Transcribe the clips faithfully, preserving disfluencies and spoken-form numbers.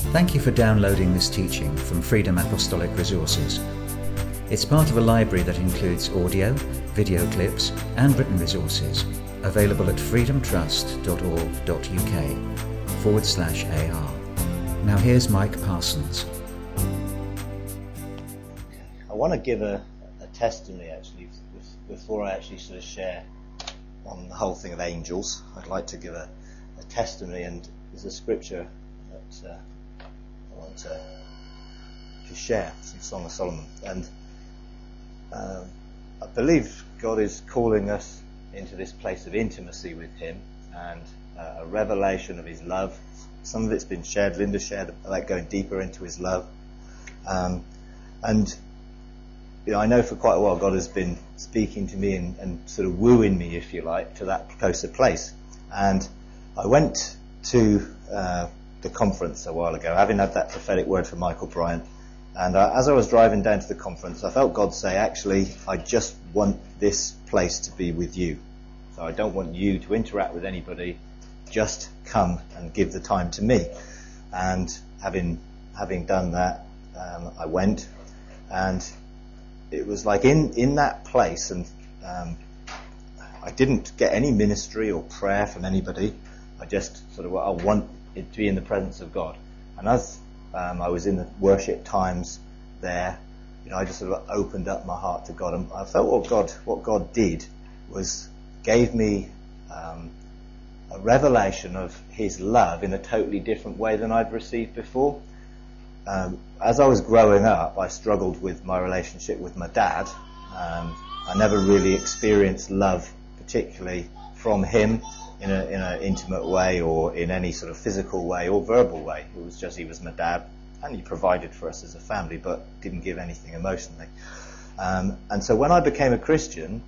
Thank you for downloading this teaching from Freedom Apostolic Resources. It's part of a library that includes audio, video clips and written resources available at freedomtrust.org.uk forward slash AR. Now here's Mike Parsons. I want to give a, a testimony actually before I actually sort of share on the whole thing of angels. I'd like to give a, a testimony, and there's a scripture that uh, I want to, to share from Song of Solomon. And um, I believe God is calling us into this place of intimacy with Him and uh, a revelation of His love. Some of it's been shared. Linda shared about going deeper into His love. Um, and you know, I know for quite a while God has been speaking to me and, and sort of wooing me, if you like, to that closer place. And I went to uh, the conference a while ago, having had that prophetic word from Michael Bryant. And uh, as I was driving down to the conference, I felt God say, actually, I just want this place to be with you. So I don't want you to interact with anybody. Just come and give the time to me. And having having done that, um, I went, and it was like in, in that place, and um, I didn't get any ministry or prayer from anybody. I just sort of, I want it to be in the presence of God. And as um, I was in the worship times there, you know, I just sort of opened up my heart to God, and I felt what God, what God did was gave me um, a revelation of His love in a totally different way than I'd received before. Um, as I was growing up, I struggled with my relationship with my dad. Um, I never really experienced love, particularly from him in a in an intimate way or in any sort of physical way or verbal way. It was just he was my dad, and he provided for us as a family, but didn't give anything emotionally. Um, and so when I became a Christian,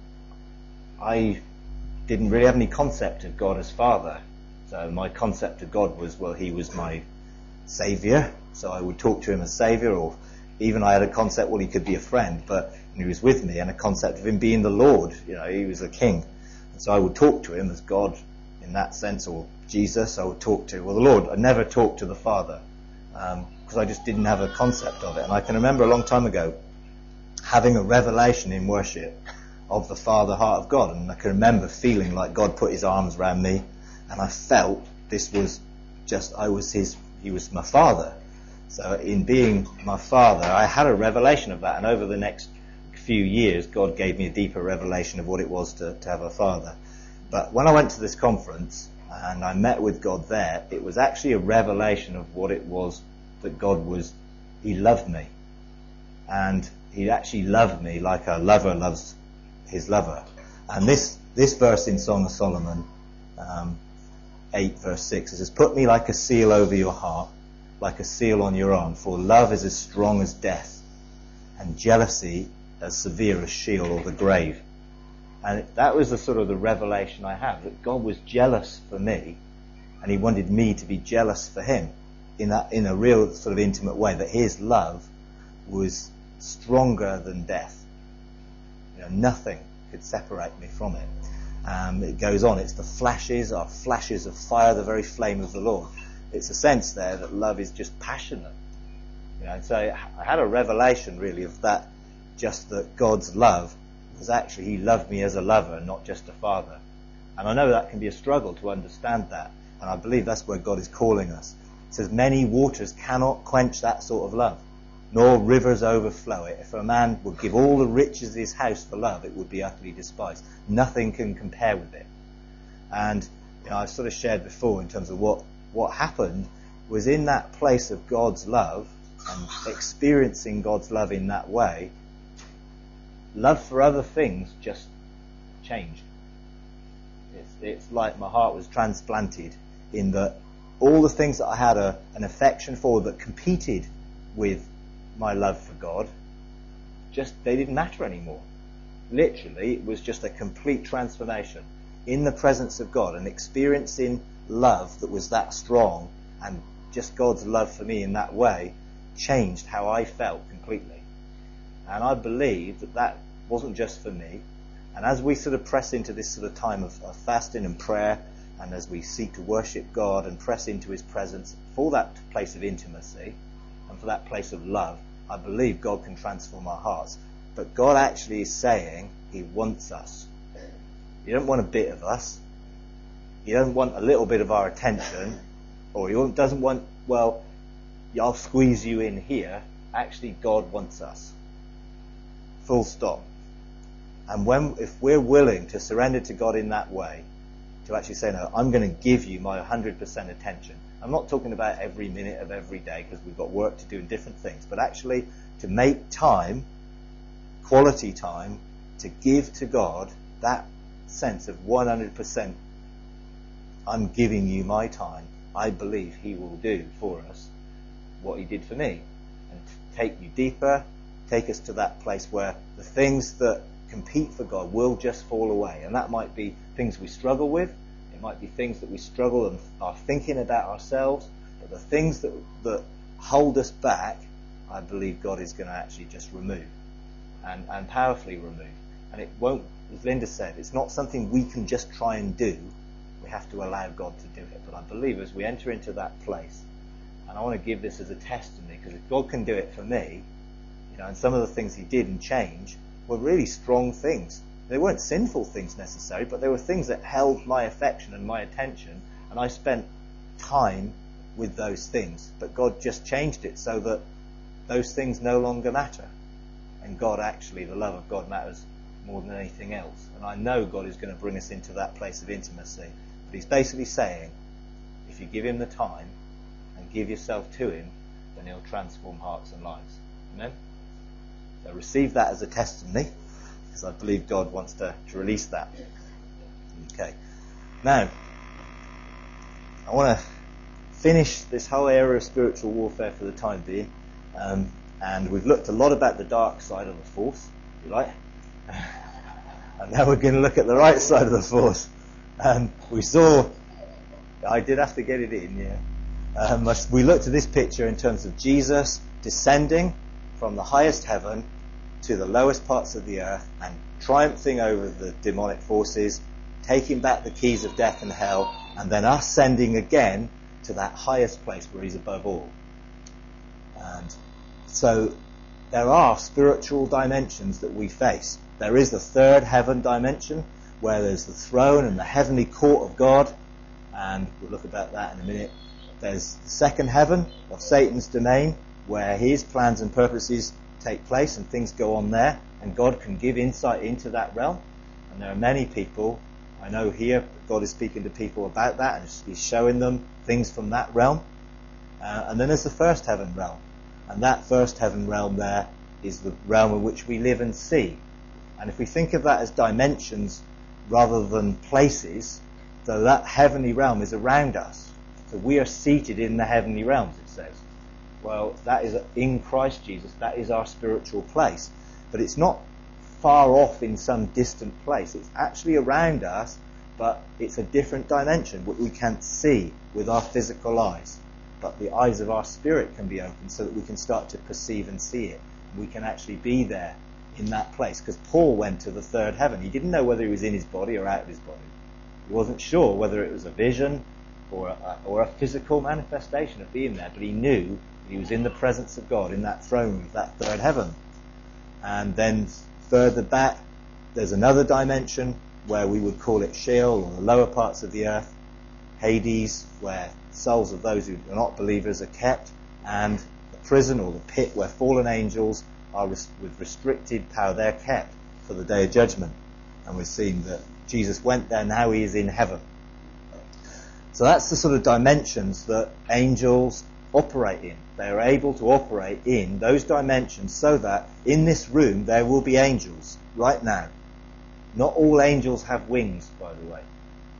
I didn't really have any concept of God as Father. So my concept of God was, well, He was my Saviour, so I would talk to Him as Saviour, or even I had a concept, well, He could be a friend, but He was with me, and a concept of Him being the Lord, you know, He was a King. And so I would talk to Him as God in that sense, or Jesus. I would talk to, well, the Lord. I never talked to the Father, um, because I just didn't have a concept of it. And I can remember a long time ago having a revelation in worship of the Father heart of God, and I can remember feeling like God put His arms around me, and I felt this was just, I was His, He was my Father. So in being my Father, I had a revelation of that, and over the next few years, God gave me a deeper revelation of what it was to, to have a Father. But when I went to this conference, and I met with God there, it was actually a revelation of what it was that God was, He loved me. And He actually loved me like a lover loves his lover. And this this verse in Song of Solomon, um, eight verse six, it says, "Put me like a seal over your heart, like a seal on your arm, for love is as strong as death, and jealousy as severe as Sheol or the grave." And that was the sort of the revelation I had, that God was jealous for me, and He wanted me to be jealous for Him in that, in a real sort of intimate way, that His love was stronger than death. You know, nothing could separate me from it. Um, it goes on, it's the flashes, are flashes of fire, the very flame of the Lord. It's a sense there that love is just passionate. You know, so I had a revelation really of that, just that God's love was actually, He loved me as a lover, not just a father. And I know that can be a struggle to understand that, and I believe that's where God is calling us. It says, many waters cannot quench that sort of love, nor rivers overflow it. If a man would give all the riches of his house for love, it would be utterly despised. Nothing can compare with it. And you know, I've sort of shared before in terms of what, what happened was in that place of God's love and experiencing God's love in that way, love for other things just changed. It's, it's like my heart was transplanted in that all the things that I had a, an affection for that competed with my love for God, just they didn't matter anymore. Literally, it was just a complete transformation in the presence of God, and experiencing love that was that strong, and just God's love for me in that way changed how I felt completely. And I believe that that wasn't just for me. And as we sort of press into this sort of time of, of fasting and prayer and as we seek to worship God and press into his presence for that place of intimacy and for that place of love, I believe God can transform our hearts. But God actually is saying he wants us. He doesn't want a bit of us. He doesn't want a little bit of our attention, or he doesn't want, well, I'll squeeze you in here. Actually, God wants us. Full stop. And when, if we're willing to surrender to God in that way, to actually say, no, I'm going to give you my one hundred percent attention. I'm not talking about every minute of every day, because we've got work to do and different things, but actually to make time, quality time, to give to God that sense of one hundred percent, I'm giving you my time. I believe he will do for us what he did for me, and take you deeper, take us to that place where the things that compete for God will just fall away. And that might be things we struggle with, it might be things that we struggle and are thinking about ourselves, but the things that that hold us back, I believe God is going to actually just remove, and, and powerfully remove. And it won't, as Linda said, it's not something we can just try and do. We have to allow God to do it. But I believe as we enter into that place, and I want to give this as a testimony, because if God can do it for me, you know, and some of the things he did and changed were really strong things. They weren't sinful things necessarily, but they were things that held my affection and my attention, and I spent time with those things. But God just changed it so that those things no longer matter. And God actually, the love of God matters more than anything else. And I know God is going to bring us into that place of intimacy. But he's basically saying, if you give him the time and give yourself to him, then he'll transform hearts and lives. Amen? So receive that as a testimony, because I believe God wants to, to release that. Okay. Now, I want to finish this whole area of spiritual warfare for the time being. Um, and we've looked a lot about the dark side of the force, if you like. And now we're going to look at the right side of the force. Um, we saw, I did have to get it in, yeah. Um, we looked at this picture in terms of Jesus descending from the highest heaven to the lowest parts of the earth and triumphing over the demonic forces, taking back the keys of death and hell, and then ascending again to that highest place where he's above all. And so there are spiritual dimensions that we face. There is the third heaven dimension, where there's the throne and the heavenly court of God, and we'll look about that in a minute. There's the second heaven of Satan's domain, where his plans and purposes take place and things go on there, and God can give insight into that realm. And there are many people, I know here, God is speaking to people about that, and he's showing them things from that realm. Uh, and then there's the first heaven realm. And that first heaven realm there is the realm in which we live and see. And if we think of that as dimensions rather than places, so that heavenly realm is around us. So we are seated in the heavenly realms, it says. Well, that is in Christ Jesus. That is our spiritual place. But it's not far off in some distant place. It's actually around us, but it's a different dimension, what we can't see with our physical eyes. But the eyes of our spirit can be opened so that we can start to perceive and see it. We can actually be there in that place. Because Paul went to the third heaven. He didn't know whether he was in his body or out of his body. He wasn't sure whether it was a vision or a, or a physical manifestation of being there. But he knew he was in the presence of God in that throne room, that third heaven. And then further back, there's another dimension where we would call it Sheol, or the lower parts of the earth, Hades, where souls of those who are not believers are kept, and the prison or the pit where fallen angels are res- with restricted power. They're kept for the day of judgment. And we're seeing that Jesus went there, now he is in heaven. So that's the sort of dimensions that angels operate in. They are able to operate in those dimensions so that in this room there will be angels right now. Not all angels have wings, by the way.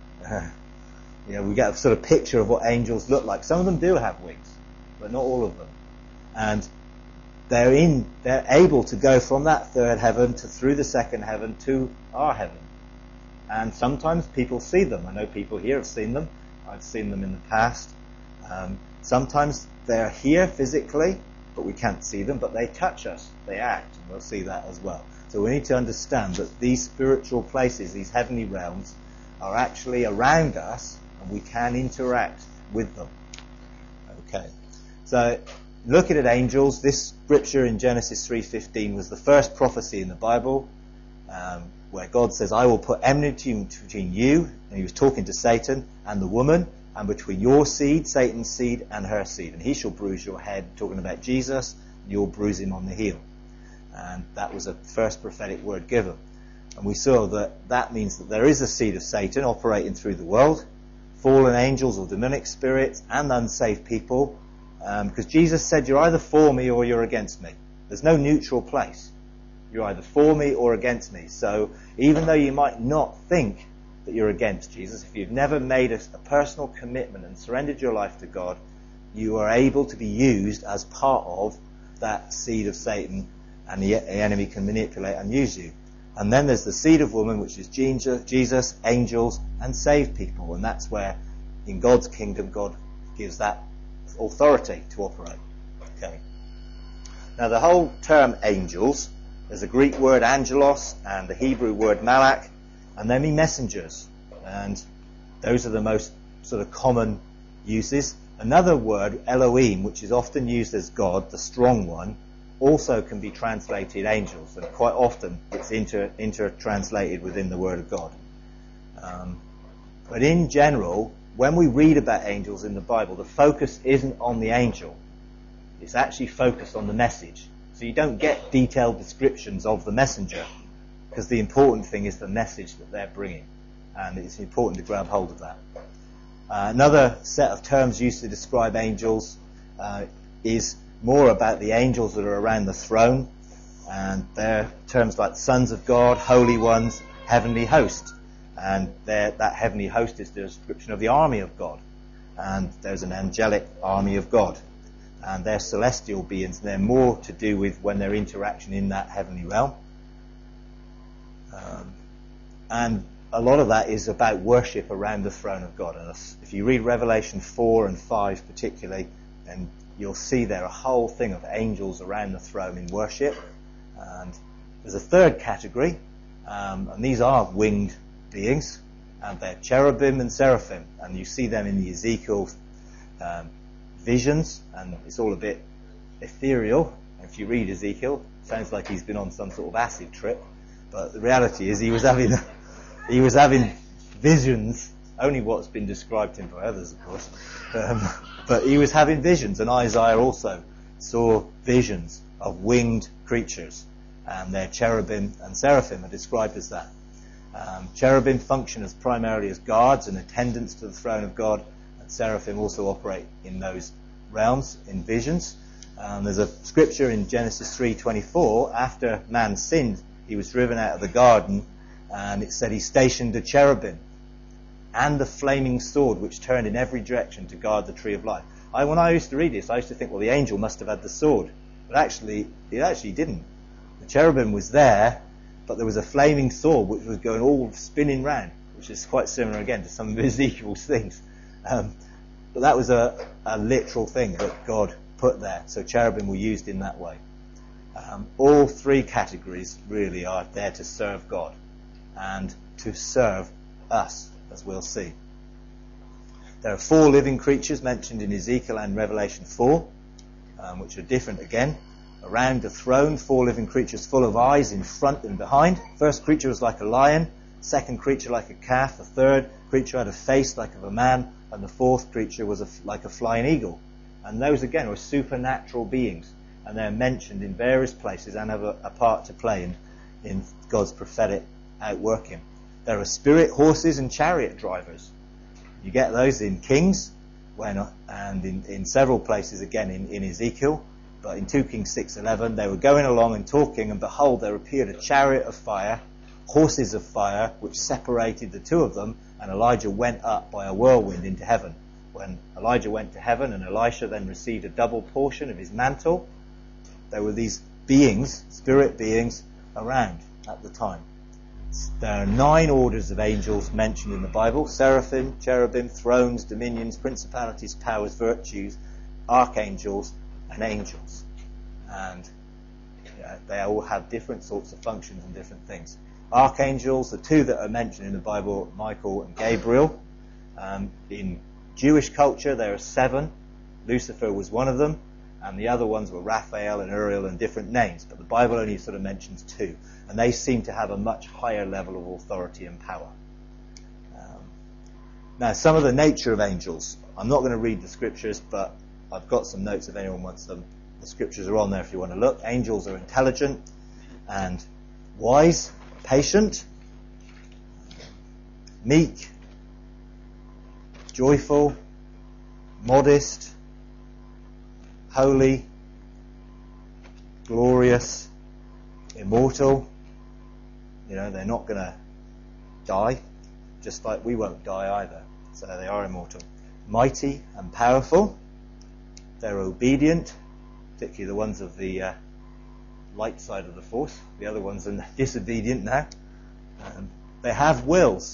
You know, we get a sort of picture of what angels look like. Some of them do have wings, but not all of them. And they're in, they're able to go from that third heaven to through the second heaven to our heaven. And sometimes people see them. I know people here have seen them. I've seen them in the past. Um, sometimes they're here physically, but we can't see them, but they touch us. They act, and we'll see that as well. So we need to understand that these spiritual places, these heavenly realms, are actually around us, and we can interact with them. Okay, so looking at angels, this scripture in Genesis three fifteen was the first prophecy in the Bible, um, where God says, I will put enmity between you, and he was talking to Satan, and the woman, and between your seed, Satan's seed, and her seed, and he shall bruise your head, talking about Jesus, and you'll bruise him on the heel. And that was a first prophetic word given. And we saw that that means that there is a seed of Satan operating through the world, fallen angels or demonic spirits, and unsaved people, um, because Jesus said, you're either for me or you're against me. There's no neutral place. You're either for me or against me. So even though you might not think that you're against Jesus, if you've never made a, a personal commitment and surrendered your life to God, you are able to be used as part of that seed of Satan, and the, the enemy can manipulate and use you. And then there's the seed of woman, which is Jesus, angels, and saved people. And that's where, in God's kingdom, God gives that authority to operate. Okay. Now, the whole term angels, there's a Greek word angelos and the Hebrew word malach, and they mean messengers. And those are the most sort of common uses. Another word, Elohim, which is often used as God, the strong one, also can be translated angels, and quite often it's inter, inter-translated within the Word of God. Um, but in general, when we read about angels in the Bible, the focus isn't on the angel. It's actually focused on the message. So you don't get detailed descriptions of the messenger, because the important thing is the message that they're bringing, and it's important to grab hold of that. Uh, another set of terms used to describe angels uh, is more about the angels that are around the throne, and they're terms like sons of God, holy ones, heavenly host, and that heavenly host is the description of the army of God, and there's an angelic army of God, and they're celestial beings, and they're more to do with when their interaction in that heavenly realm. Um, and a lot of that is about worship around the throne of God, and if you read Revelation four and five particularly, and you'll see there a whole thing of angels around the throne in worship. And there's a third category, um, and these are winged beings, and they're cherubim and seraphim, and you see them in the Ezekiel um, visions, and it's all a bit ethereal. If you read Ezekiel, it sounds like he's been on some sort of acid trip, but the reality is he was having he was having visions. Only what's been described to him by others, of course. Um, but he was having visions, and Isaiah also saw visions of winged creatures, and their cherubim and seraphim are described as that. Um, cherubim function as primarily as guards and attendants to the throne of God, and seraphim also operate in those realms in visions. Um, there's a scripture in Genesis three twenty-four. After man sinned, he was driven out of the garden, and it said he stationed a cherubim and the flaming sword which turned in every direction to guard the tree of life. I, when I used to read this, I used to think, well, the angel must have had the sword. But actually, it actually didn't. The cherubim was there, but there was a flaming sword which was going all spinning round, which is quite similar again to some of Ezekiel's things. Um, but that was a, a literal thing that God put there. So cherubim were used in that way. Um, all three categories really are there to serve God and to serve us, as we'll see. There are four living creatures mentioned in Ezekiel and Revelation four, um, which are different again. Around the throne, four living creatures full of eyes in front and behind. First creature was like a lion, second creature like a calf, the third creature had a face like of a man, and the fourth creature was a, like a flying eagle. And those again were supernatural beings, and they're mentioned in various places and have a, a part to play in, in God's prophetic outworking. There are spirit horses and chariot drivers. You get those in Kings, when, and in, in several places again in, in Ezekiel. But in two Kings six eleven, they were going along and talking, and behold, there appeared a chariot of fire, horses of fire, which separated the two of them, and Elijah went up by a whirlwind into heaven. When Elijah went to heaven and Elisha then received a double portion of his mantle, there were these beings, spirit beings, around at the time. There are nine orders of angels mentioned in the Bible: seraphim, cherubim, thrones, dominions, principalities, powers, virtues, archangels, and angels. And uh, they all have different sorts of functions and different things. Archangels, the two that are mentioned in the Bible, Michael and Gabriel. Um, in Jewish culture, there are seven. Lucifer was one of them, and the other ones were Raphael and Uriel and different names, but the Bible only sort of mentions two, and they seem to have a much higher level of authority and power. Um, now, some of the nature of angels. I'm not going to read the scriptures, but I've got some notes if anyone wants them. The scriptures are on there if you want to look. Angels are intelligent and wise, patient, meek, joyful, modest, holy, glorious, immortal. You know, they're not going to die, just like we won't die either. So they are immortal. Mighty and powerful. They're obedient, particularly the ones of the uh, light side of the force. The other ones are disobedient now. Um, they have wills.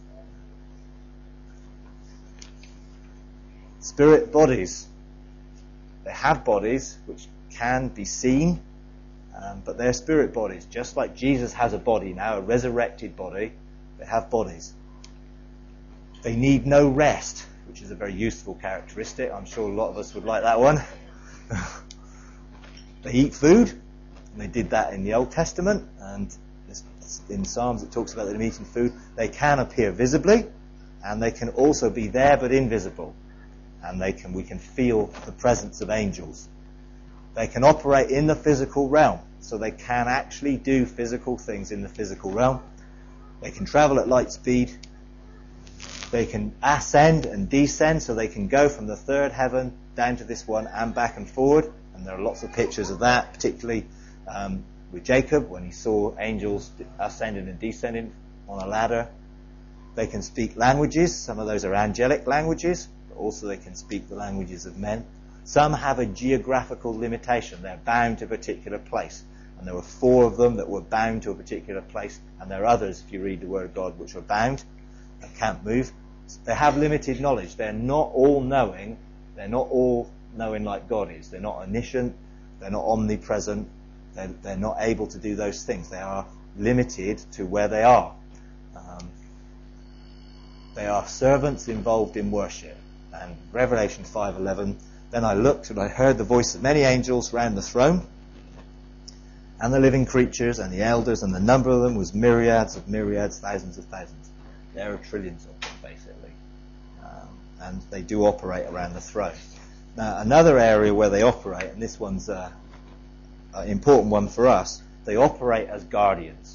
Spirit bodies. They have bodies which can be seen, um, but they're spirit bodies. Just like Jesus has a body now, a resurrected body, they have bodies. They need no rest, which is a very useful characteristic. I'm sure a lot of us would like that one. They eat food, and they did that in the Old Testament, and in Psalms it talks about them eating food. They can appear visibly, and they can also be there but invisible. And they can, we can feel the presence of angels. They can operate in the physical realm, so they can actually do physical things in the physical realm. They can travel at light speed. They can ascend and descend, so they can go from the third heaven down to this one and back and forward. And there are lots of pictures of that, particularly um, with Jacob when he saw angels ascending and descending on a ladder. They can speak languages. Some of those are angelic languages. Also, they can speak the languages of men. Some have a geographical limitation. They're bound to a particular place. And there were four of them that were bound to a particular place. And there are others, if you read the Word of God, which are bound and can't move. They have limited knowledge. They're not all knowing. They're not all knowing like God is. They're not omniscient. They're not omnipresent. They're, they're not able to do those things. They are limited to where they are. Um, they are servants involved in worship. And Revelation five eleven, then I looked and I heard the voice of many angels round the throne, and the living creatures and the elders, and the number of them was myriads of myriads, thousands of thousands. There are trillions of them, basically. Um, and they do operate around the throne. Now, another area where they operate, and this one's uh, an important one for us, they operate as guardians.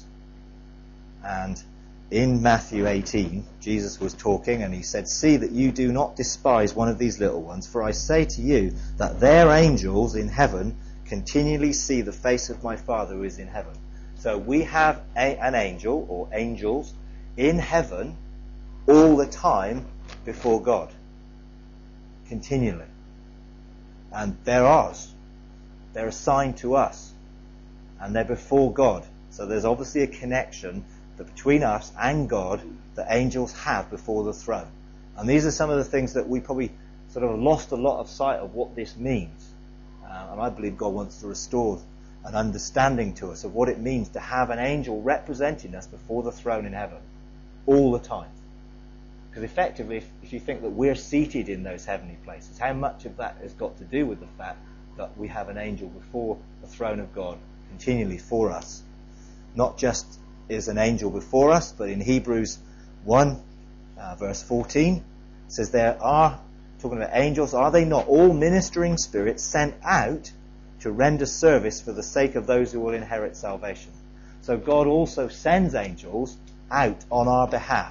And in Matthew eighteen, Jesus was talking and he said, "See that you do not despise one of these little ones, for I say to you that their angels in heaven continually see the face of my Father who is in heaven." So we have a, an angel or angels in heaven all the time before God. Continually. And they're ours. They're assigned to us. And they're before God. So there's obviously a connection that between us and God that angels have before the throne. And these are some of the things that we probably sort of lost a lot of sight of what this means. Uh, and I believe God wants to restore an understanding to us of what it means to have an angel representing us before the throne in heaven all the time. Because effectively, if, if you think that we're seated in those heavenly places, how much of that has got to do with the fact that we have an angel before the throne of God continually for us? Not just is an angel before us, but in Hebrews one, uh, verse fourteen, it says there are, talking about angels, are they not all ministering spirits sent out to render service for the sake of those who will inherit salvation? So God also sends angels out on our behalf.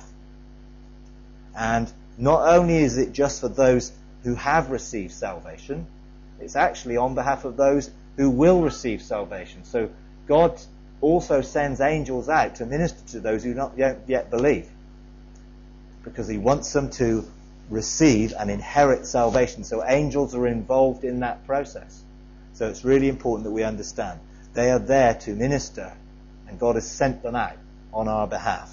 And not only is it just for those who have received salvation, it's actually on behalf of those who will receive salvation. So God also sends angels out to minister to those who not yet, yet believe, because he wants them to receive and inherit salvation. So angels are involved in that process. So it's really important that we understand they are there to minister, and God has sent them out on our behalf.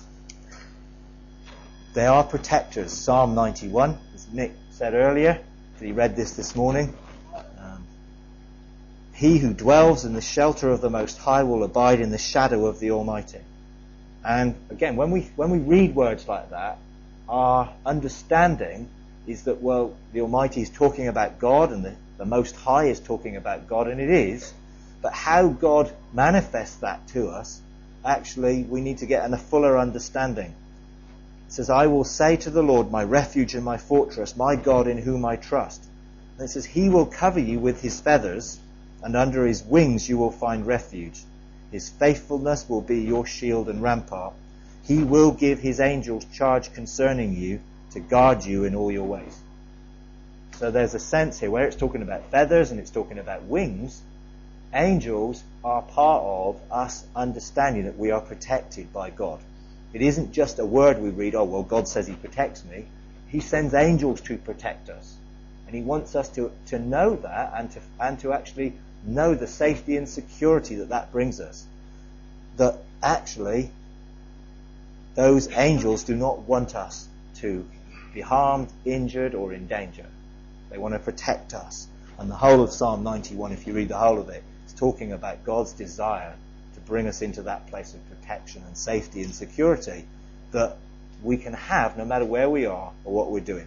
They are protectors. Psalm ninety-one, as Nick said earlier, he read this this morning. Um, he who dwells in the shelter of the Most High will abide in the shadow of the Almighty. And again, when we when we read words like that, our understanding is that, well, the Almighty is talking about God and the, the Most High is talking about God, and it is, but how God manifests that to us, actually, we need to get a fuller understanding. It says, I will say to the Lord, my refuge and my fortress, my God in whom I trust. And it says, he will cover you with his feathers, and under his wings you will find refuge. His faithfulness will be your shield and rampart. He will give his angels charge concerning you to guard you in all your ways. So there's a sense here where it's talking about feathers and it's talking about wings. Angels are part of us understanding that we are protected by God. It isn't just a word we read, oh, well, God says he protects me. He sends angels to protect us. And he wants us to, to know that and to, and to actually know the safety and security that that brings us. That actually those angels do not want us to be harmed, injured, or in danger. They want to protect us. And the whole of Psalm ninety-one, if you read the whole of it, is talking about God's desire to bring us into that place of protection and safety and security that we can have no matter where we are or what we're doing.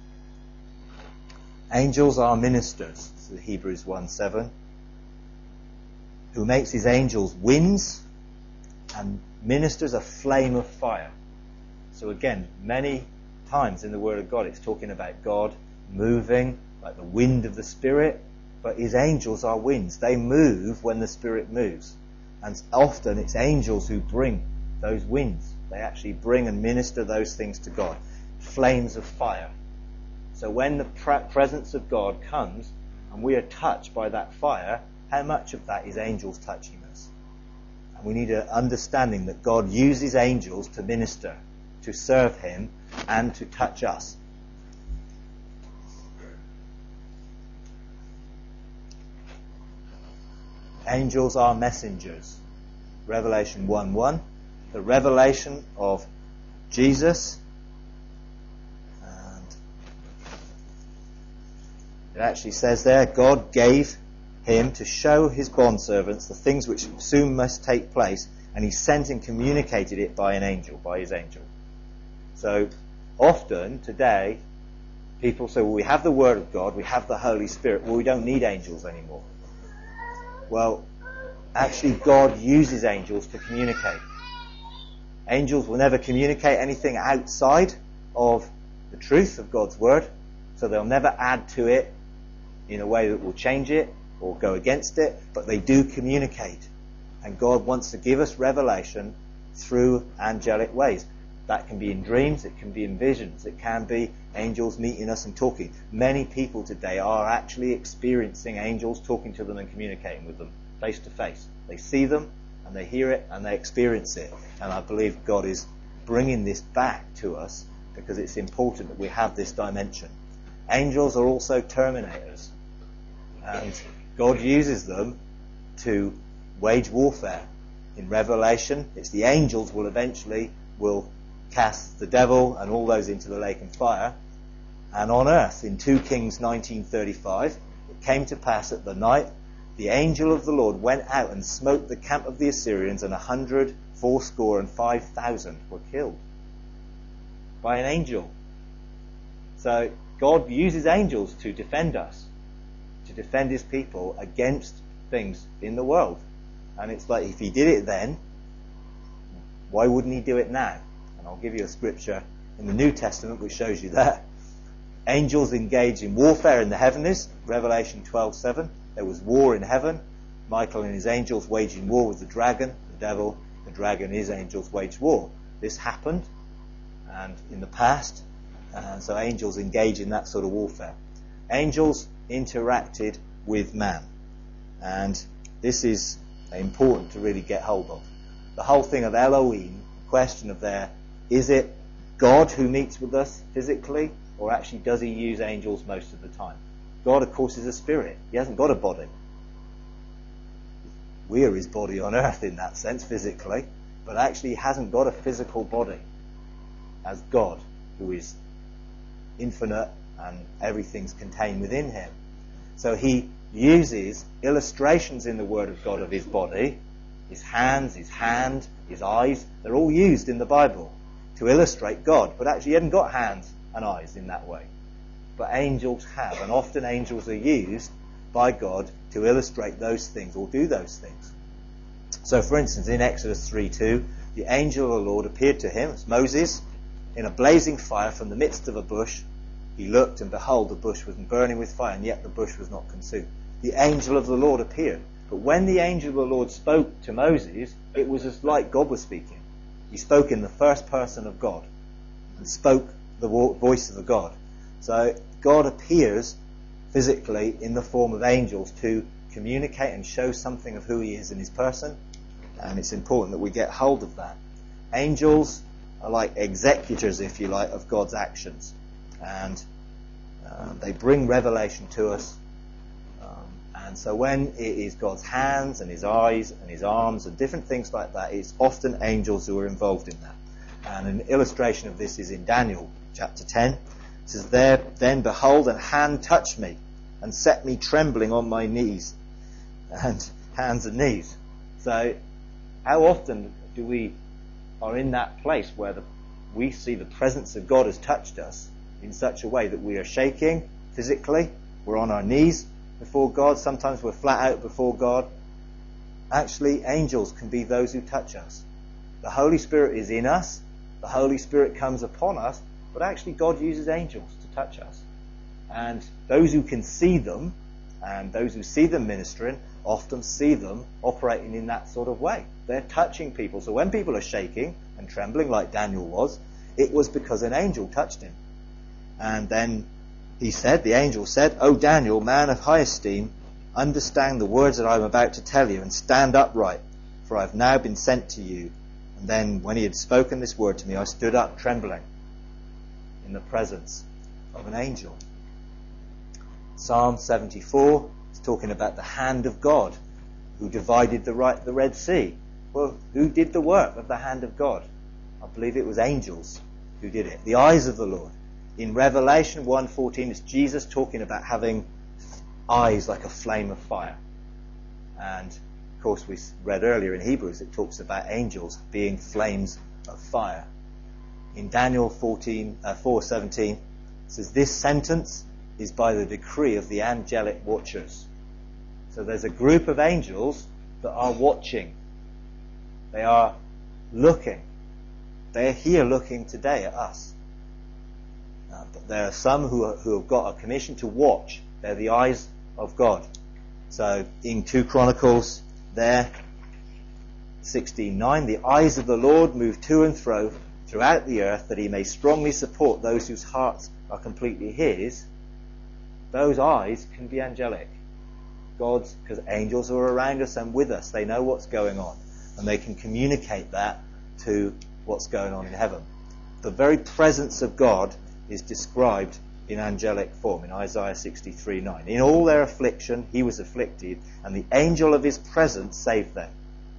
Angels are ministers, so Hebrews one seven, who makes his angels winds and ministers a flame of fire. So again, many times in the Word of God it's talking about God moving like the wind of the Spirit, but his angels are winds. They move when the Spirit moves. And often it's angels who bring those winds. They actually bring and minister those things to God. Flames of fire. So when the presence of God comes and we are touched by that fire, how much of that is angels touching us? And we need an understanding that God uses angels to minister, to serve him, and to touch us. Angels are messengers. Revelation one one. The revelation of Jesus. And it actually says there, God gave him to show his bondservants the things which soon must take place, and he sent and communicated it by an angel, by his angel. So often today people say, well, we have the Word of God, we have the Holy Spirit, well, we don't need angels anymore. Well, actually God uses angels to communicate. Angels will never communicate anything outside of the truth of God's Word, so they'll never add to it in a way that will change it or go against it, but they do communicate. And God wants to give us revelation through angelic ways. That can be in dreams, it can be in visions, it can be angels meeting us and talking. Many people today are actually experiencing angels talking to them and communicating with them face to face. They see them and they hear it and they experience it. And I believe God is bringing this back to us because it's important that we have this dimension. Angels are also terminators. And God uses them to wage warfare. In Revelation, it's the angels will eventually will cast the devil and all those into the lake and fire. And on earth, in Second Kings nineteen thirty-five, it came to pass at the night, the angel of the Lord went out and smote the camp of the Assyrians, and a hundred fourscore and five thousand were killed by an angel. So God uses angels to defend us, to defend his people against things in the world. And it's like, if he did it then, why wouldn't he do it now? And I'll give you a scripture in the New Testament which shows you that. Angels engage in warfare in the heavens. Revelation twelve seven. There was war in heaven. Michael and his angels waging war with the dragon. The devil, the dragon, his angels waged war. This happened and in the past. And so angels engage in that sort of warfare. Angels interacted with man. And this is important to really get hold of. The whole thing of Elohim, question of there, is it God who meets with us physically, or actually does he use angels most of the time? God, of course, is a spirit. He hasn't got a body. We are his body on earth in that sense, physically, but actually he hasn't got a physical body as God, who is infinite and everything's contained within him. So he uses illustrations in the Word of God of his body, his hands, his hand, his eyes. They're all used in the Bible. to illustrate God. But actually he hadn't got hands and eyes in that way. But angels have, and often angels are used by God to illustrate those things or do those things. So for instance, in Exodus three two, the angel of the Lord appeared to him, as Moses, in a blazing fire from the midst of a bush. He looked, and behold, the bush was burning with fire, and yet the bush was not consumed. The angel of the Lord appeared. But when the angel of the Lord spoke to Moses, it was as like God was speaking. He spoke in the first person of God and spoke the voice of the God. So God appears physically in the form of angels to communicate and show something of who he is in his person. And it's important that we get hold of that. Angels are like executors, if you like, of God's actions. And uh, they bring revelation to us. Um, and so when it is God's hands and his eyes and his arms and different things like that, it's often angels who are involved in that. And an illustration of this is in Daniel chapter ten. It says, there, then behold, a hand touched me and set me trembling on my knees. And hands and knees. So how often do we are in that place where the, we see the presence of God has touched us in such a way that we are shaking physically, we're on our knees before God, sometimes we're flat out before God. Actually, angels can be those who touch us. The Holy Spirit is in us, the Holy Spirit comes upon us, but actually God uses angels to touch us. And those who can see them, and those who see them ministering, often see them operating in that sort of way. They're touching people. So when people are shaking and trembling like Daniel was, it was because an angel touched him. And then he said, the angel said, O Daniel, man of high esteem, understand the words that I am about to tell you and stand upright, for I have now been sent to you. And then when he had spoken this word to me, I stood up trembling in the presence of an angel. Psalm seventy-four is talking about the hand of God who divided the, right, the Red Sea. Well, who did the work of the hand of God? I believe it was angels who did it. The eyes of the Lord. In Revelation one fourteen, it's Jesus talking about having eyes like a flame of fire. And, of course, we read earlier in Hebrews, it talks about angels being flames of fire. In Daniel fourteen, uh, four seventeen, it says, this sentence is by the decree of the angelic watchers. So there's a group of angels that are watching. They are looking. They are here looking today at us. Uh, but there are some who, are, who have got a commission to watch. They're the eyes of God. So in two Chronicles there, sixteen nine, the eyes of the Lord move to and fro throughout the earth that he may strongly support those whose hearts are completely his. Those eyes can be angelic. God's, because angels are around us and with us. They know what's going on. And they can communicate that to what's going on in heaven. The very presence of God is described in angelic form in Isaiah sixty-three nine. In all their affliction he was afflicted, and the angel of his presence saved them.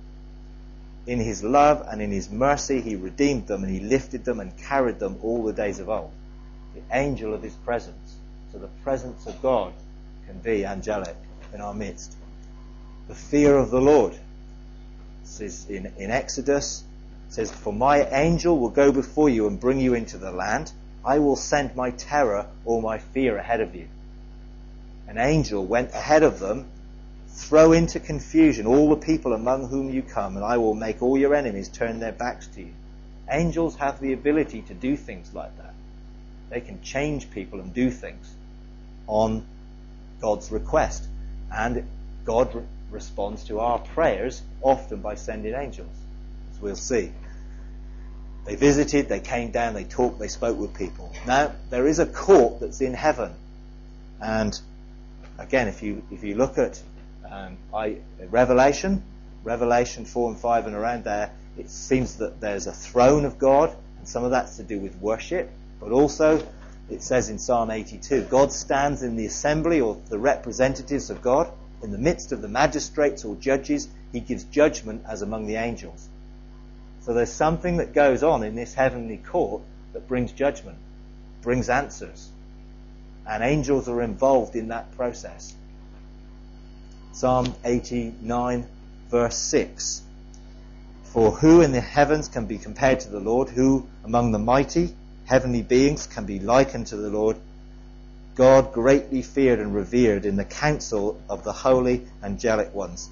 In his love and in his mercy he redeemed them, and he lifted them and carried them all the days of old. The angel of his presence. So the presence of God can be angelic in our midst. The fear of the Lord. This is in, in Exodus. It says, for my angel will go before you and bring you into the land. I will send my terror or my fear ahead of you. An angel went ahead of them, throw into confusion all the people among whom you come, and I will make all your enemies turn their backs to you. Angels have the ability to do things like that. They can change people and do things on God's request. And God re- responds to our prayers often by sending angels, as we'll see. They visited, they came down, they talked, they spoke with people. Now, there is a court that's in heaven. And again, if you if you look at um, I, Revelation, Revelation four and five and around there, it seems that there's a throne of God, and some of that's to do with worship, but also it says in Psalm eighty-two, God stands in the assembly or the representatives of God, in the midst of the magistrates or judges, he gives judgment as among the angels. So there's something that goes on in this heavenly court that brings judgment, brings answers. And angels are involved in that process. Psalm eighty-nine verse six. For who in the heavens can be compared to the Lord? Who among the mighty heavenly beings can be likened to the Lord? God greatly feared and revered in the council of the holy angelic ones.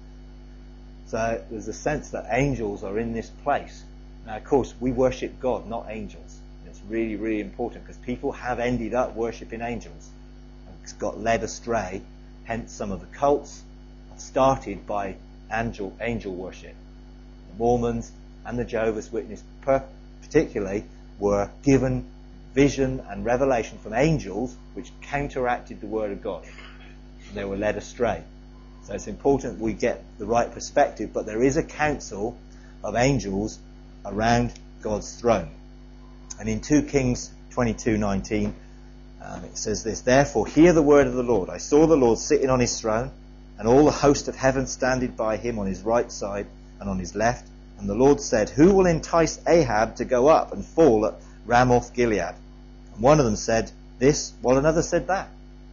So there's a sense that angels are in this place. Now, of course, we worship God, not angels. And it's really, really important because people have ended up worshipping angels and got led astray. Hence, some of the cults have started by angel angel worship. The Mormons and the Jehovah's Witnesses, particularly, were given vision and revelation from angels which counteracted the word of God. And they were led astray. So it's important we get the right perspective, but there is a council of angels around God's throne. And in two Kings twenty-two nineteen, um, it says this, Therefore hear the word of the Lord. I saw the Lord sitting on his throne, and all the host of heaven standing by him on his right side and on his left. And the Lord said, Who will entice Ahab to go up and fall at Ramoth Gilead? And one of them said this, while another said that.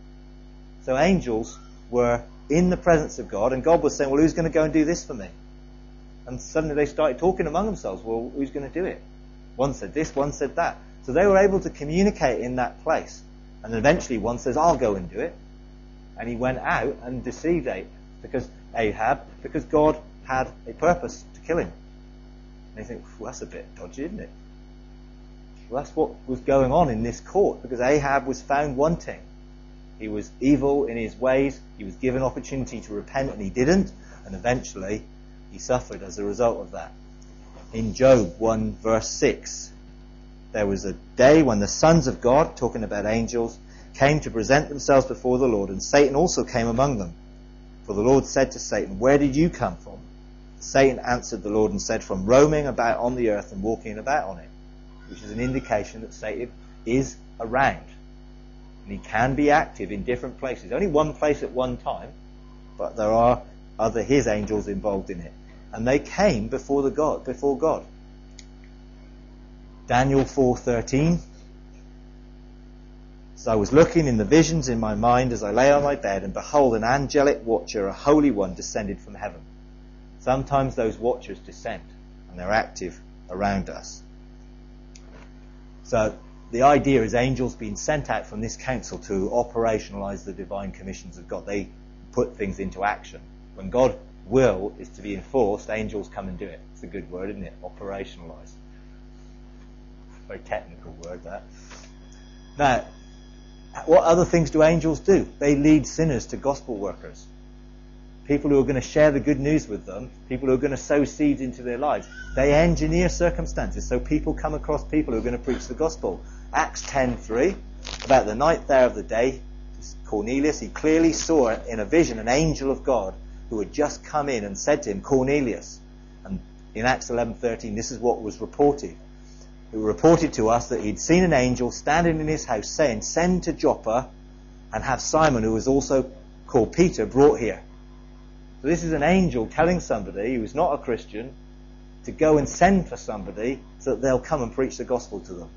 So angels were in the presence of God, and God was saying, well, who's going to go and do this for me? And suddenly they started talking among themselves, well, who's going to do it? One said this, one said that. So they were able to communicate in that place. And eventually one says, I'll go and do it. And he went out and deceived Ahab, because, Ahab, because God had a purpose to kill him. And you think, well, that's a bit dodgy, isn't it? Well, that's what was going on in this court, because Ahab was found wanting. He was evil in his ways. He was given opportunity to repent, and he didn't. And eventually, he suffered as a result of that. In Job one, verse six, there was a day when the sons of God, talking about angels, came to present themselves before the Lord, and Satan also came among them. For the Lord said to Satan, Where did you come from? Satan answered the Lord and said, From roaming about on the earth and walking about on it. Which is an indication that Satan is around. And he can be active in different places. Only one place at one time, but there are other his angels involved in it. And they came before the God, before God. Daniel four thirteen. So I was looking in the visions in my mind as I lay on my bed, and behold, an angelic watcher, a holy one, descended from heaven. Sometimes those watchers descend, and they're active around us. So the idea is angels being sent out from this council to operationalize the divine commissions of God. They put things into action. When God's will is to be enforced, angels come and do it. It's a good word, isn't it? Operationalize. Very technical word, that. Now, what other things do angels do? They lead sinners to gospel workers. People who are going to share the good news with them, people who are going to sow seeds into their lives. They engineer circumstances so people come across people who are going to preach the gospel. Acts ten three, about the ninth hour of the day, Cornelius, he clearly saw in a vision an angel of God who had just come in and said to him, Cornelius. And in Acts eleven thirteen, this is what was reported. It reported to us that he'd seen an angel standing in his house saying, Send to Joppa and have Simon, who was also called Peter, brought here. So this is an angel telling somebody who is not a Christian to go and send for somebody so that they'll come and preach the gospel to them.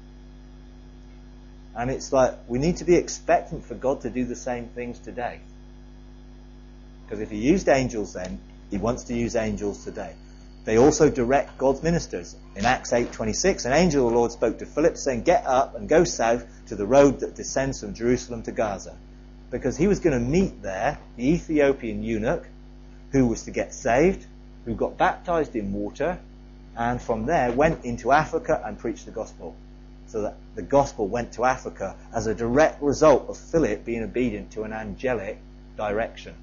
And it's like, we need to be expectant for God to do the same things today. Because if he used angels then, he wants to use angels today. They also direct God's ministers. In Acts eight twenty-six, an angel of the Lord spoke to Philip saying, Get up and go south to the road that descends from Jerusalem to Gaza. Because he was going to meet there the Ethiopian eunuch who was to get saved, who got baptized in water, and from there went into Africa and preached the gospel. So that the gospel went to Africa as a direct result of Philip being obedient to an angelic direction.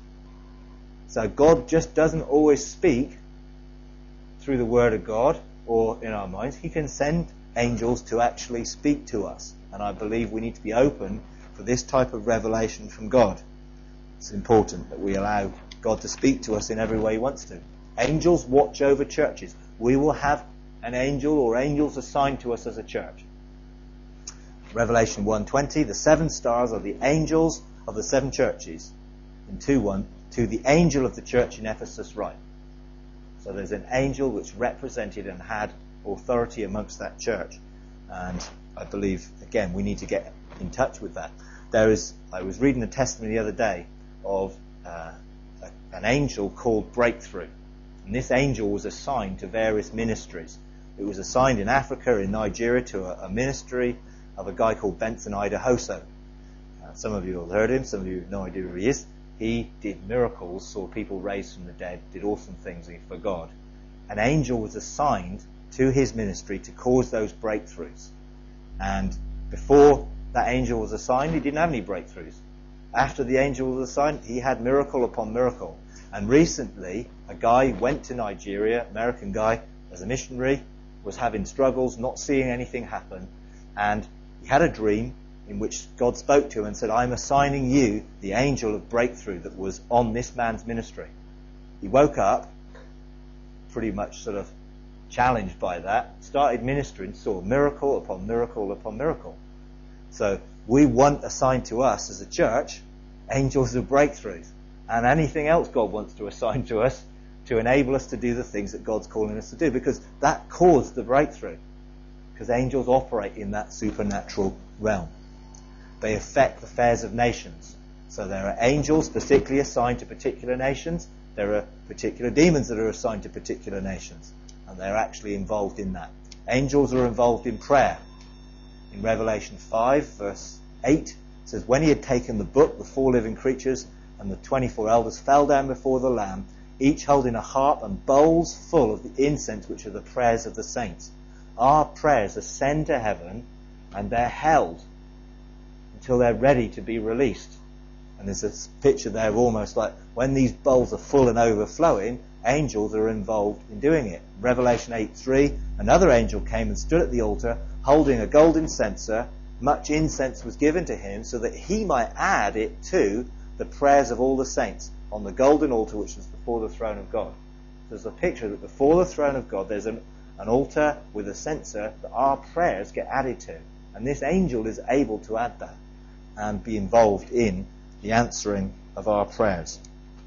So God just doesn't always speak through the word of God or in our minds. He can send angels to actually speak to us. And I believe we need to be open for this type of revelation from God. It's important that we allow God to speak to us in every way he wants to. Angels watch over churches. We will have an angel or angels assigned to us as a church. Revelation one twenty, the seven stars are the angels of the seven churches. In two one, to the angel of the church in Ephesus write. So there's an angel which represented and had authority amongst that church. And I believe, again, we need to get in touch with that. There is, I was reading a testimony the other day of uh, a, an angel called Breakthrough. And this angel was assigned to various ministries. It was assigned in Africa, in Nigeria, to a, a ministry of a guy called Benson Idahoso. Uh, some of you have heard him, some of you have no idea who he is. He did miracles, saw people raised from the dead, did awesome things for God. An angel was assigned to his ministry to cause those breakthroughs. And before that angel was assigned, he didn't have any breakthroughs. After the angel was assigned, he had miracle upon miracle. And recently, a guy went to Nigeria, American guy, as a missionary, was having struggles, not seeing anything happen, and he had a dream in which God spoke to him and said, I'm assigning you the angel of breakthrough that was on this man's ministry. He woke up, pretty much sort of challenged by that, started ministering, saw miracle upon miracle upon miracle. So we want assigned to us as a church angels of breakthroughs, and anything else God wants to assign to us to enable us to do the things that God's calling us to do, because that caused the breakthrough. Because angels operate in that supernatural realm. They affect the affairs of nations. So there are angels particularly assigned to particular nations. There are particular demons that are assigned to particular nations. And they're actually involved in that. Angels are involved in prayer. In Revelation five, verse eight, it says, when he had taken the book, the four living creatures and the twenty-four elders fell down before the Lamb, each holding a harp and bowls full of the incense, which are the prayers of the saints. Our prayers ascend to heaven, and they're held until they're ready to be released. And there's a picture there of almost like when these bowls are full and overflowing, angels are involved in doing it. Revelation eight three, another angel came and stood at the altar, holding a golden censer. Much incense was given to him, so that he might add it to the prayers of all the saints on the golden altar which was before the throne of God. There's a picture that before the throne of God there's an, an altar with a censer that our prayers get added to. And this angel is able to add that and be involved in the answering of our prayers.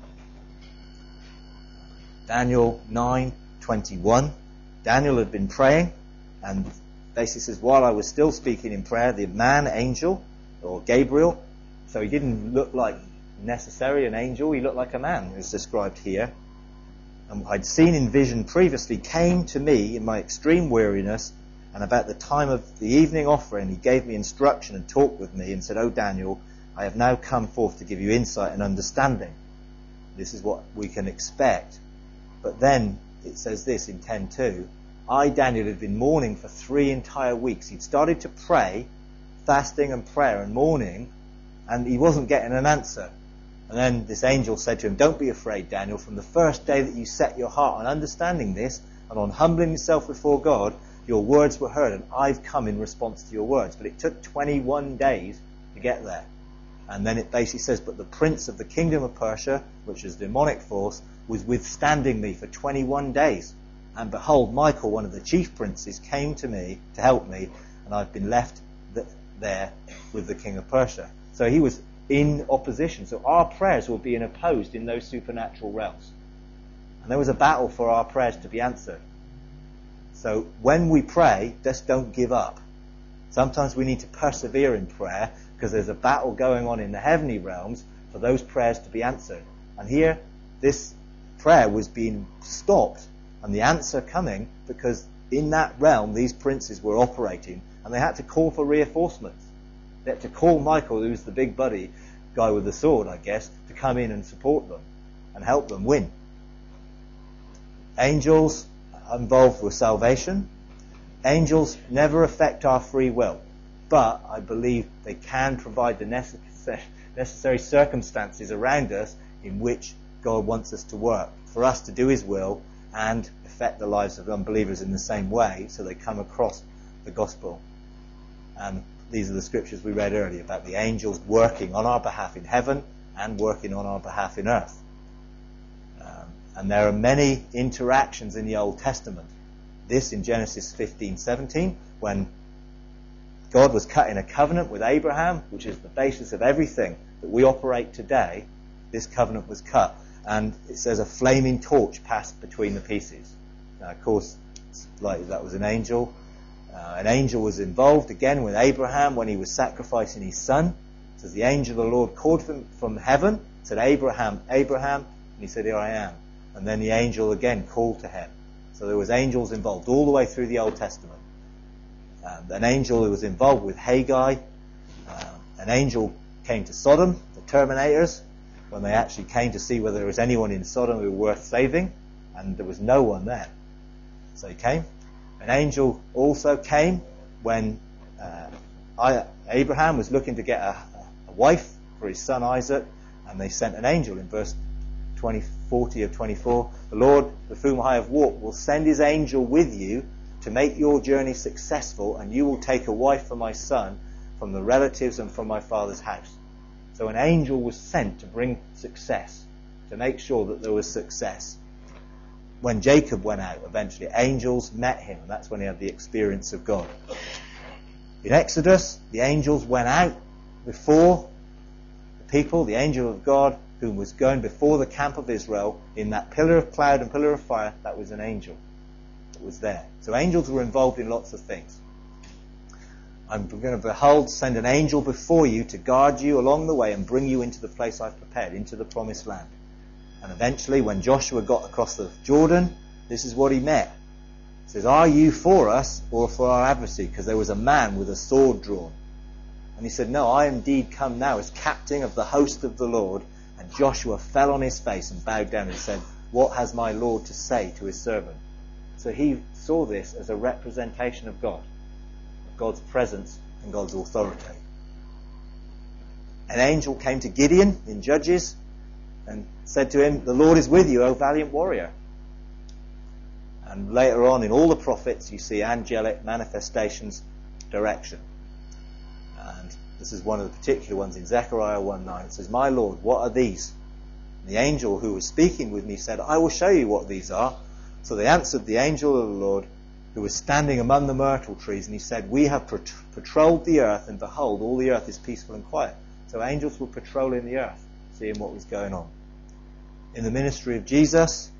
Daniel nine twenty-one. Daniel had been praying, and basically says, while I was still speaking in prayer, the man angel, or Gabriel, so he didn't look like necessarily an angel, he looked like a man, as described here, and I'd seen in vision previously, came to me in my extreme weariness, and about the time of the evening offering, he gave me instruction and talked with me and said, O Daniel, I have now come forth to give you insight and understanding. This is what we can expect. But then it says this in ten two, I, Daniel, had been mourning for three entire weeks. He'd started to pray, fasting and prayer and mourning, and he wasn't getting an answer. And then this angel said to him, don't be afraid, Daniel. From the first day that you set your heart on understanding this and on humbling yourself before God, your words were heard, and I've come in response to your words. But it took twenty-one days to get there. And then it basically says, but the prince of the kingdom of Persia, which is a demonic force, was withstanding me for twenty-one days. And behold, Michael, one of the chief princes, came to me to help me, and I've been left th- there with the king of Persia. So he was in opposition. So our prayers were being opposed in those supernatural realms. And there was a battle for our prayers to be answered. So when we pray, just don't give up. Sometimes we need to persevere in prayer because there's a battle going on in the heavenly realms for those prayers to be answered. And here, this prayer was being stopped and the answer coming because in that realm these princes were operating and they had to call for reinforcements. They had to call Michael, who's the big buddy guy with the sword, I guess, to come in and support them and help them win. Angels are involved with salvation. Angels never affect our free will, but I believe they can provide the necessary, necessary circumstances around us in which God wants us to work, for us to do his will and affect the lives of unbelievers in the same way so they come across the gospel. And these are the scriptures we read earlier about the angels working on our behalf in heaven and working on our behalf in earth. Um, and there are many interactions in the Old Testament. This in Genesis fifteen seventeen, when God was cutting a covenant with Abraham, which is the basis of everything that we operate today. This covenant was cut. And it says a flaming torch passed between the pieces. Now, of course, it's likely that was an angel. Uh, an angel was involved again with Abraham when he was sacrificing his son. It says the angel of the Lord called him from heaven, said, Abraham, Abraham, and he said, here I am. and then the angel again called to him. So there was angels involved all the way through the Old Testament. Um, an angel who was involved with Haggai. Uh, an angel came to Sodom, the Terminators, when they actually came to see whether there was anyone in Sodom who were worth saving, and there was no one there. So he came. An angel also came when uh, I, Abraham was looking to get a, a wife for his son Isaac, and they sent an angel in verse twenty, forty of twenty-four. The Lord with whom I have walked will send his angel with you to make your journey successful, and you will take a wife for my son from the relatives and from my father's house. So an angel was sent to bring success, to make sure that there was success. When Jacob went out, eventually angels met him, and that's when he had the experience of God. In Exodus, the angels went out before the people, the angel of God, who was going before the camp of Israel in that pillar of cloud and pillar of fire. That was an angel that was there. So angels were involved in lots of things. I'm going to behold, send an angel before you to guard you along the way and bring you into the place I've prepared, into the promised land. And eventually, when Joshua got across the Jordan, this is what he met. He says, are you for us or for our adversary? Because there was a man with a sword drawn. And he said, no, I indeed come now as captain of the host of the Lord. And Joshua fell on his face and bowed down and said, what has my Lord to say to his servant? So he saw this as a representation of God, of God's presence and God's authority. An angel came to Gideon in Judges and said to him, the Lord is with you, O valiant warrior. And later on in all the prophets you see angelic manifestations, direction. And this is one of the particular ones in Zechariah one nine. It says, my Lord, what are these? And the angel who was speaking with me said, I will show you what these are. So they answered the angel of the Lord, who was standing among the myrtle trees, and he said, we have pat- patrolled the earth, and behold, all the earth is peaceful and quiet. So angels were patrolling the earth, seeing what was going on. In the ministry of Jesus,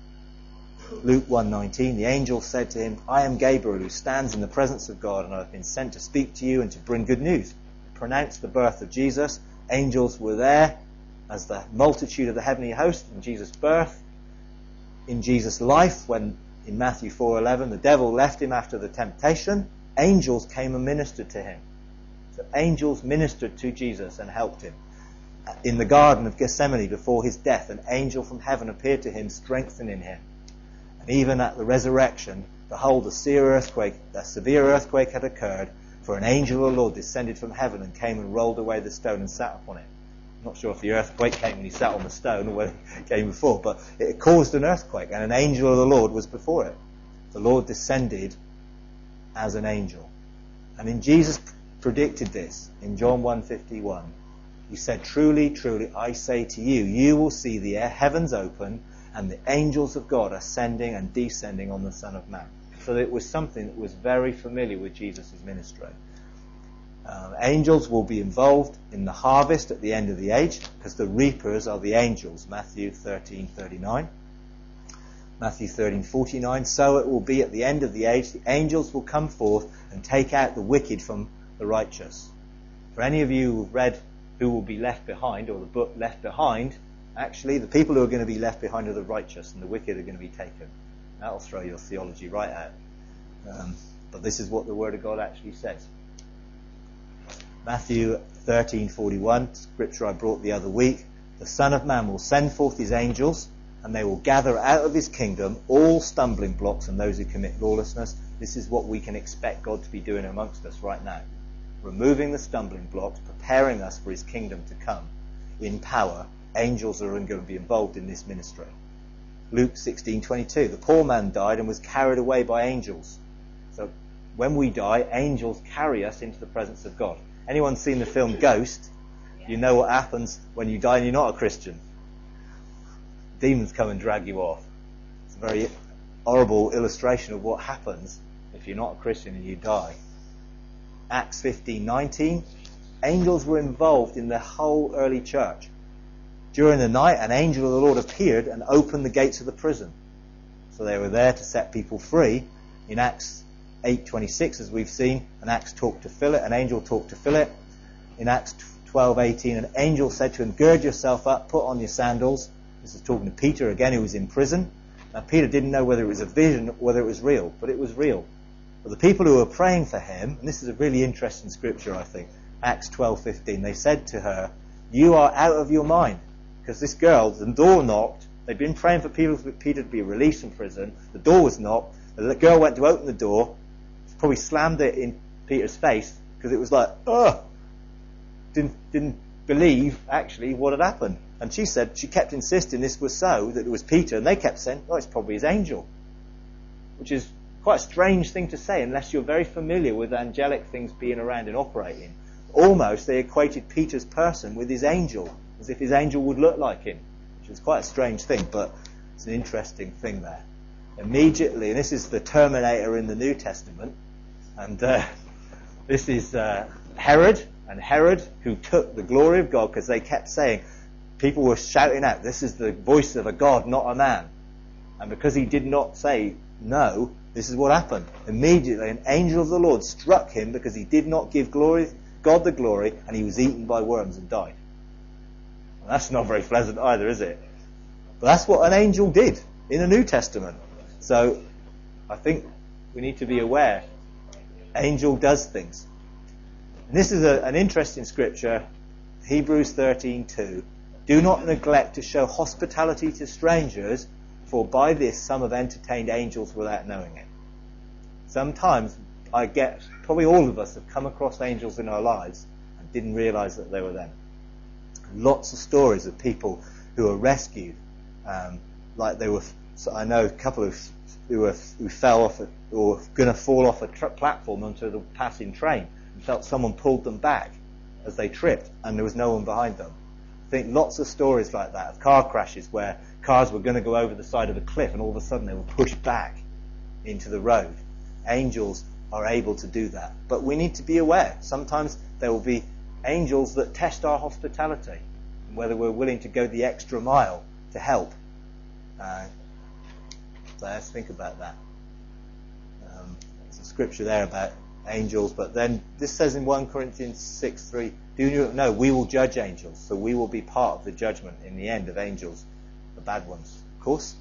Luke one nineteen, the angel said to him, I am Gabriel, who stands in the presence of God, and I have been sent to speak to you and to bring good news. Pronounce the birth of Jesus. Angels were there as the multitude of the heavenly host in Jesus' birth. In Jesus' life, when in Matthew four eleven the devil left him after the temptation, angels came and ministered to him. So angels ministered to Jesus and helped him. In the Garden of Gethsemane before his death, an angel from heaven appeared to him, strengthening him. And even at the resurrection, behold, a severe earthquake, a severe earthquake had occurred, for an angel of the Lord descended from heaven and came and rolled away the stone and sat upon it. I'm not sure if the earthquake came when he sat on the stone or whether it came before, but it caused an earthquake, and an angel of the Lord was before it. The Lord descended as an angel. And in Jesus predicted this in John one fifty-one. He said, truly, truly, I say to you, you will see the heavens open and the angels of God ascending and descending on the Son of Man. So it was something that was very familiar with Jesus' ministry. Uh, angels will be involved in the harvest at the end of the age, because the reapers are the angels. Matthew thirteen thirty-nine. Matthew thirteen forty-nine. So it will be at the end of the age, the angels will come forth and take out the wicked from the righteous. For any of you who've read Who Will Be Left Behind, or the book Left Behind, actually the people who are going to be left behind are the righteous, and the wicked are going to be taken. That'll throw your theology right out. Um, but this is what the Word of God actually says. Matthew thirteen forty-one, scripture I brought the other week. The Son of Man will send forth his angels, and they will gather out of his kingdom all stumbling blocks and those who commit lawlessness. This is what we can expect God to be doing amongst us right now. Removing the stumbling blocks, preparing us for his kingdom to come in power. Angels are going to be involved in this ministry. Luke sixteen twenty-two. The poor man died and was carried away by angels. So when we die, angels carry us into the presence of God. Anyone seen the film Ghost? You know what happens when you die and you're not a Christian. Demons come and drag you off. It's a very horrible illustration of what happens if you're not a Christian and you die. Acts fifteen nineteen. Angels were involved in the whole early church. During the night, an angel of the Lord appeared and opened the gates of the prison. So they were there to set people free. In Acts eight twenty-six, as we've seen, an Acts talked to Philip, an angel talked to Philip. In Acts twelve eighteen, an angel said to him, gird yourself up, put on your sandals. This is talking to Peter again, who was in prison. Now, Peter didn't know whether it was a vision, whether it was real, but it was real. But the people who were praying for him, and this is a really interesting scripture, I think, Acts twelve fifteen, they said to her, "You are out of your mind." Because this girl, the door knocked, they'd been praying for Peter, for Peter to be released from prison, the door was knocked, the girl went to open the door, probably slammed it in Peter's face, because it was like, oh, didn't, didn't believe, actually, what had happened. And she said, she kept insisting this was so, that it was Peter, and they kept saying, oh, it's probably his angel. Which is quite a strange thing to say, unless you're very familiar with angelic things being around and operating. Almost, they equated Peter's person with his angel, as if his angel would look like him, which is quite a strange thing, but it's an interesting thing there. Immediately, and this is the Terminator in the New Testament, and uh, this is uh, Herod, and Herod, who took the glory of God, because they kept saying, people were shouting out, this is the voice of a God, not a man. And because he did not say no, this is what happened. Immediately, an angel of the Lord struck him because he did not give glory, God the glory, and he was eaten by worms and died. And that's not very pleasant either, is it? But that's what an angel did in the New Testament. So, I think we need to be aware. Angel does things. And this is a, an interesting scripture, Hebrews thirteen two. Do not neglect to show hospitality to strangers, for by this some have entertained angels without knowing it. Sometimes I get, probably all of us have come across angels in our lives and didn't realise that they were them. Lots of stories of people who were rescued, um, like they were. So I know a couple of who were who fell off, a, or were going to fall off a tr- platform onto the passing train, and felt someone pulled them back as they tripped, and there was no one behind them. I think lots of stories like that of car crashes where cars were going to go over the side of a cliff, and all of a sudden they were pushed back into the road. Angels are able to do that, but we need to be aware. Sometimes there will be angels that test our hospitality, and whether we're willing to go the extra mile to help. Uh, so let's think about that. Um, there's a scripture there about angels, but then this says in First Corinthians six three, do you know, we will judge angels, so we will be part of the judgment in the end of angels, the bad ones, of course.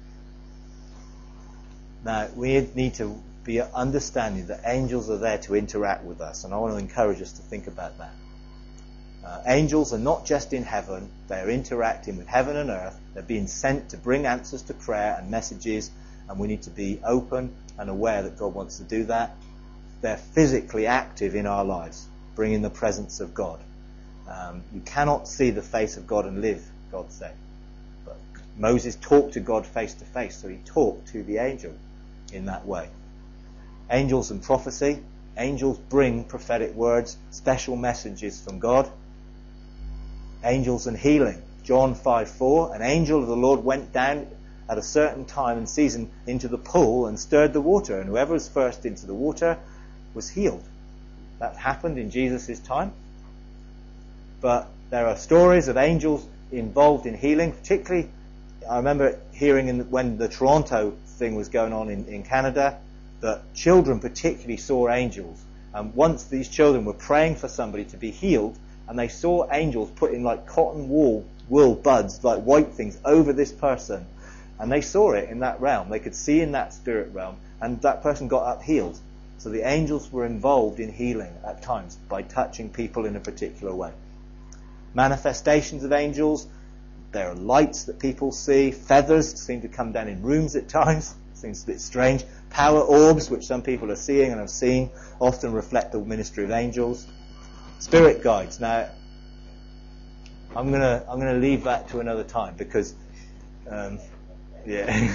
Now, we need to be understanding that angels are there to interact with us, and I want to encourage us to think about that. Uh, angels are not just in heaven, they're interacting with heaven and earth, they're being sent to bring answers to prayer and messages, and we need to be open and aware that God wants to do that. They're physically active in our lives, bringing the presence of God. Um, you cannot see the face of God and live, God said. But Moses talked to God face to face, so he talked to the angel in that way. Angels and prophecy. Angels bring prophetic words, special messages from God. Angels and healing. John five four, an angel of the Lord went down at a certain time and season into the pool and stirred the water, and whoever was first into the water was healed. That happened in Jesus' time. But there are stories of angels involved in healing, particularly, I remember hearing in, when the Toronto thing was going on in, in Canada, that children particularly saw angels. And once these children were praying for somebody to be healed, and they saw angels putting like cotton wool, wool buds, like white things, over this person. And they saw it in that realm. They could see in that spirit realm, and that person got up healed. So the angels were involved in healing at times by touching people in a particular way. Manifestations of angels. There are lights that people see. Feathers seem to come down in rooms at times. Seems a bit strange. Power orbs, which some people are seeing and have seen, often reflect the ministry of angels. Spirit guides. Now, I'm gonna I'm gonna leave that to another time because, um, yeah.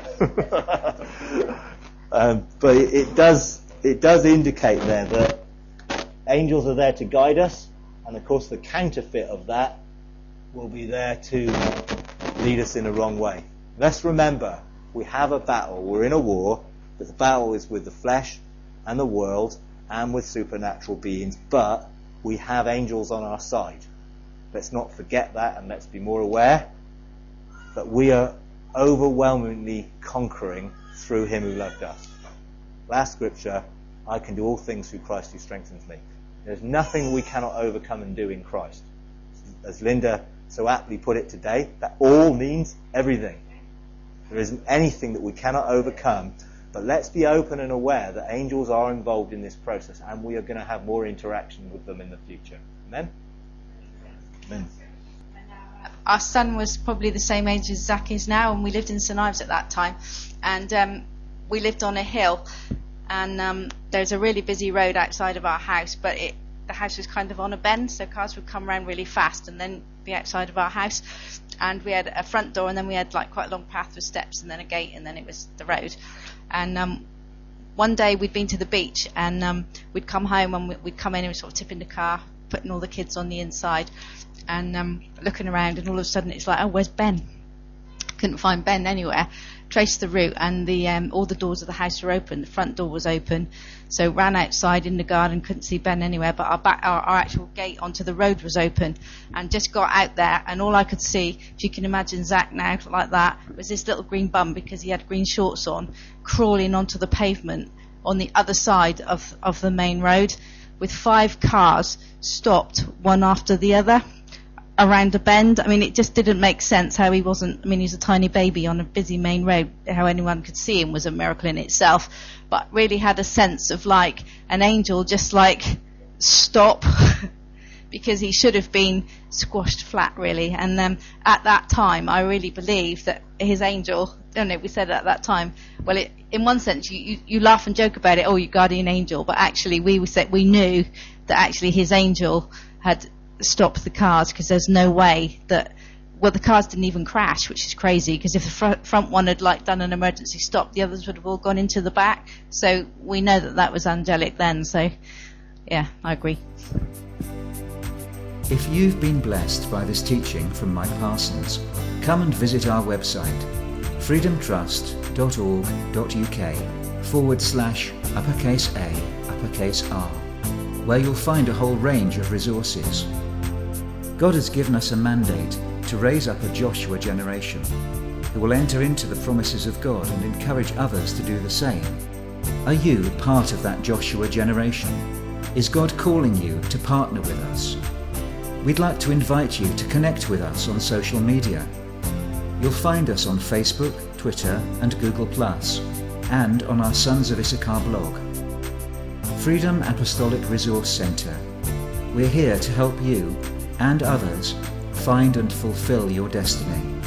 um, but it, it does it does indicate there that angels are there to guide us, and of course the counterfeit of that will be there to lead us in a wrong way. Let's remember, we have a battle. We're in a war, but the battle is with the flesh and the world and with supernatural beings, but we have angels on our side. Let's not forget that, and let's be more aware that we are overwhelmingly conquering through him who loved us. Last scripture, I can do all things through Christ who strengthens me. There's nothing we cannot overcome and do in Christ. As Linda so aptly put it today, that all means everything. There isn't anything that we cannot overcome, but let's be open and aware that angels are involved in this process, and we are going to have more interaction with them in the future. Amen? Amen. Our son was probably the same age as Zach is now, and we lived in Saint Ives at that time. And um, we lived on a hill, and um, there's a really busy road outside of our house, but it, the house was kind of on a bend, so cars would come around really fast and then be outside of our house. And we had a front door, and then we had like quite a long path with steps, and then a gate, and then it was the road. And um, one day we'd been to the beach, and um, we'd come home, and we'd come in and we'd sort of tip in the car, putting all the kids on the inside, and um, looking around, and all of a sudden it's like, oh, where's Ben? Couldn't find Ben anywhere. Traced the route, and the um, all the doors of the house were open. The front door was open, so ran outside in the garden, couldn't see Ben anywhere, but our back, our, our actual gate onto the road was open, and just got out there, and all I could see, if you can imagine Zach now like that, was this little green bum, because he had green shorts on, crawling onto the pavement on the other side of, of the main road, with five cars stopped one after the other around a bend. I mean, it just didn't make sense how he wasn't, I mean, he's a tiny baby on a busy main road. How anyone could see him was a miracle in itself, but really had a sense of like an angel just like stop because he should have been squashed flat, really. And um, at that time, I really believe that his angel, I don't know, we said at that time, well, it, in one sense, you, you, you laugh and joke about it, oh, you guardian angel, but actually we said we knew that actually his angel had stop the cars, because there's no way that, well, the cars didn't even crash, which is crazy, because if the front, front one had like done an emergency stop, the others would have all gone into the back. So we know that that was angelic then. So yeah, I agree. If you've been blessed by this teaching from Mike Parsons, come and visit our website, freedomtrust.org.uk forward slash uppercase A, uppercase R, where you'll find a whole range of resources. God has given us a mandate to raise up a Joshua generation who will enter into the promises of God and encourage others to do the same. Are you part of that Joshua generation? Is God calling you to partner with us? We'd like to invite you to connect with us on social media. You'll find us on Facebook, Twitter and Google plus, and on our Sons of Issachar blog. Freedom Apostolic Resource Centre. We're here to help you and others find and fulfill your destiny.